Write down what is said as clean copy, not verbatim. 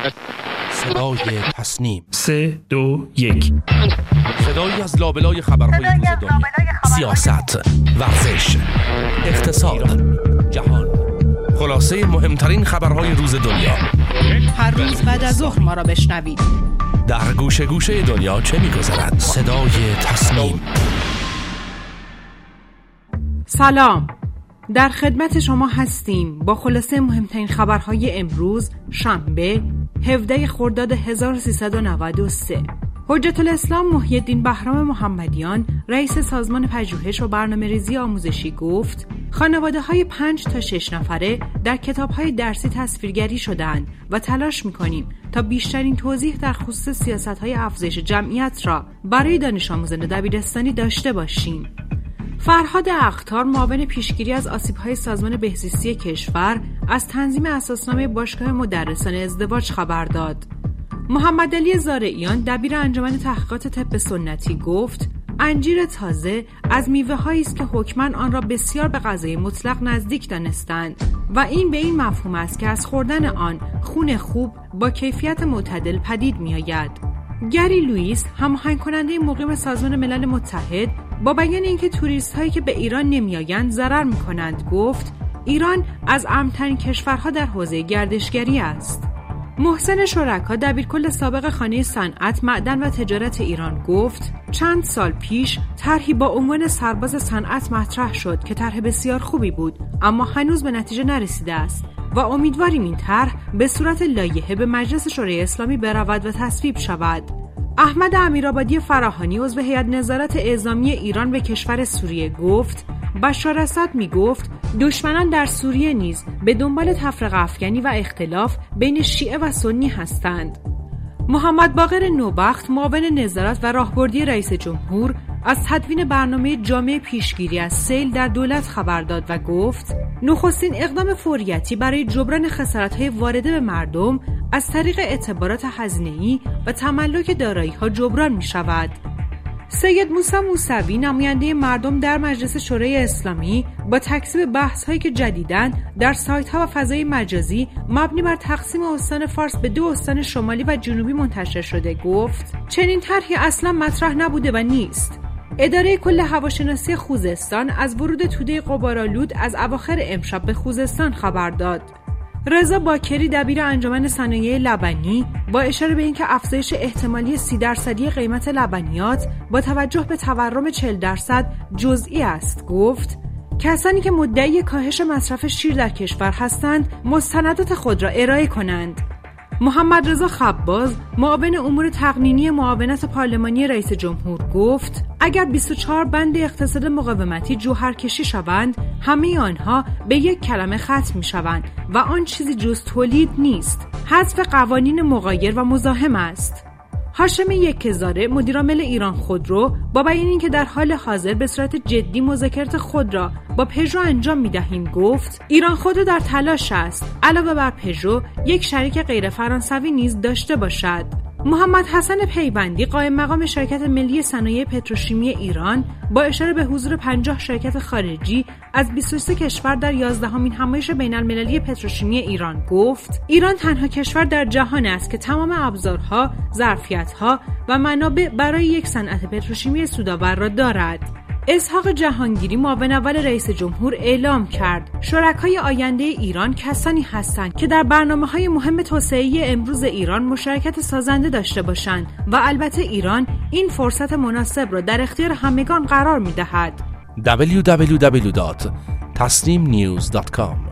صدای تصنیم 3 2 1. صدایی از لابلای خبرهای روز دنیا، سیاست، ورزش، اقتصاد، جهان، خلاصه مهمترین خبرهای روز دنیا. هر روز بعد از ظهر ما را بشنوید. در گوشه گوشه دنیا چه می‌گذرد؟ صدای تصنیم. سلام، در خدمت شما هستیم با خلاصه مهمترین خبرهای امروز شنبه 17 خرداد 1393. حجت الاسلام محی الدین بهرام محمدیان رئیس سازمان پژوهش و برنامه‌ریزی آموزشی گفت خانواده‌های 5 تا 6 نفره در کتاب‌های درسی تصویرگری شده‌اند و تلاش می‌کنیم تا بیشترین توضیح در خصوص سیاست‌های افزایش جمعیت را برای دانش آموزان دبیرستانی داشته باشیم. فرهاد اخطار معاون پیشگیری از آسیب‌های سازمان بهزیستی کشور از تنظیم اساسنامه باشگاه مدرسان ازدواج خبر داد. محمد علی زارعیان دبیر انجمن تحقیقات طب سنتی گفت انجیر تازه از میوه‌هایی است که حکماً آن را بسیار به غذای مطلق نزدیک دانستند و این به این مفهوم است که از خوردن آن خون خوب با کیفیت معتدل پدید می‌آید. گری لوئیس هماهنگ کننده مقیم سازمان ملل متحد با بیان اینکه توریست هایی که به ایران نمیآیند ضرر می‌کنند گفت ایران از امن‌ترین کشورها در حوزه گردشگری است. محسن شرکا دبیرکل سابق خانه صنعت، معدن و تجارت ایران گفت چند سال پیش طرحی با عنوان سرباز صنعت مطرح شد که طرح بسیار خوبی بود اما هنوز به نتیجه نرسیده است و امیدواریم این طرح به صورت لایحه به مجلس شورای اسلامی برود و تصویب شود. احمد امیرآبادی فراهانی عضو هیئت نظارت اعزامی ایران به کشور سوریه گفت بشار اسد میگفت دشمنان در سوریه نیز به دنبال تفرقه افکنی و اختلاف بین شیعه و سنی هستند. محمد باقر نوبخت معاون نظارت و راهبردی رئیس جمهور از تدوین برنامه جامع پیشگیری از سیل در دولت خبر داد و گفت نخستین اقدام فوریتی برای جبران خسارت‌های وارده به مردم از طریق اعتبارات هزینه‌ای و تملک دارایی‌ها جبران می‌شود. سید موسی موسوی نماینده مردم در مجلس شورای اسلامی با تکذیب بحث‌هایی که جدیداً در سایت‌ها و فضای مجازی مبنی بر تقسیم استان فارس به 2 استان شمالی و جنوبی منتشر شده گفت چنین طرحی اصلاً مطرح نبوده و نیست. اداره کل هواشناسی خوزستان از ورود توده غبارآلود از اواخر امشب به خوزستان خبر داد. رضا باکری دبیر انجمن صنایع لبنی با اشاره به اینکه افزایش احتمالی 30% قیمت لبنیات با توجه به تورم 40% جزئی است گفت کسانی که مدعی کاهش مصرف شیر در کشور هستند مستندات خود را ارائه کنند. محمد رضا خباز معاون امور تقنینی معاونت پارلمانی رئیس جمهور گفت اگر 24 بند اقتصاد مقاومتی جوهرکشی شوند همه آنها به یک کلمه ختم می شوند و آن چیزی جز تولید نیست، حذف قوانین مغایر و مزاحم است. هاشم یکهزاره مدیرعامل ایران خودرو با بیان اینکه در حال حاضر به صورت جدی مذاکرات خود را با پژو انجام می‌دهیم گفت ایران خودرو در تلاش است علاوه بر پژو یک شریک غیر فرانسوی نیز داشته باشد. محمد حسن پیوندی قائم مقام شرکت ملی صنایع پتروشیمی ایران با اشاره به حضور 50 شرکت خارجی از 23 کشور در 11مین همایش بین‌المللی پتروشیمی ایران گفت ایران تنها کشور در جهان است که تمام ابزارها، ظرفیت‌ها و منابع برای یک صنعت پتروشیمی سودآور را دارد. اسحاق جهانگیری معاون اول رئیس جمهور اعلام کرد شرکای آینده ایران کسانی هستند که در برنامه‌های مهم توسعه‌ای امروز ایران مشارکت سازنده داشته باشند و البته ایران این فرصت مناسب را در اختیار همگان قرار می‌دهد. www.tasneemnews.com